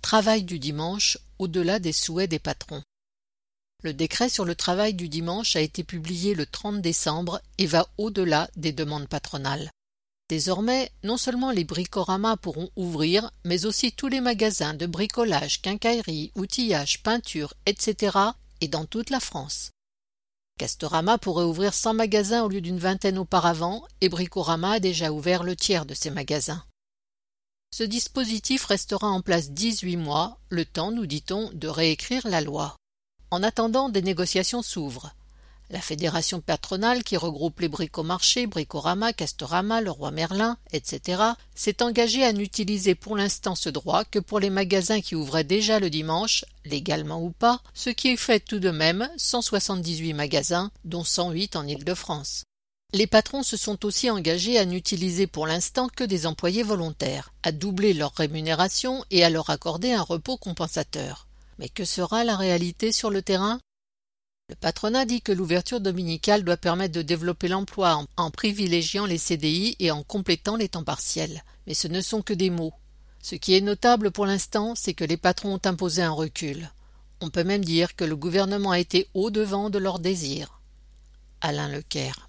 travail du dimanche au-delà des souhaits des patrons. Le décret sur le travail du dimanche a été publié le 30 décembre et va au-delà des demandes patronales. Désormais, non seulement les bricoramas pourront ouvrir, mais aussi tous les magasins de bricolage, quincaillerie, outillage, peinture, etc. et dans toute la France. Castorama pourrait ouvrir 100 magasins au lieu d'une vingtaine auparavant et Bricorama a déjà ouvert le tiers de ses magasins. Ce dispositif restera en place 18 mois, le temps, nous dit-on, de réécrire la loi. En attendant, des négociations s'ouvrent. La fédération patronale qui regroupe les bricomarchés, Bricorama, Castorama, Leroy Merlin, etc. s'est engagée à n'utiliser pour l'instant ce droit que pour les magasins qui ouvraient déjà le dimanche, légalement ou pas, ce qui fait tout de même 178 magasins, dont 108 en Île-de-France. Les patrons se sont aussi engagés à n'utiliser pour l'instant que des employés volontaires, à doubler leur rémunération et à leur accorder un repos compensateur. Mais que sera la réalité sur le terrain ? Le patronat dit que l'ouverture dominicale doit permettre de développer l'emploi en privilégiant les CDI et en complétant les temps partiels. Mais ce ne sont que des mots. Ce qui est notable pour l'instant, c'est que les patrons ont imposé un recul. On peut même dire que le gouvernement a été au-devant de leurs désirs. Alain Leclerc.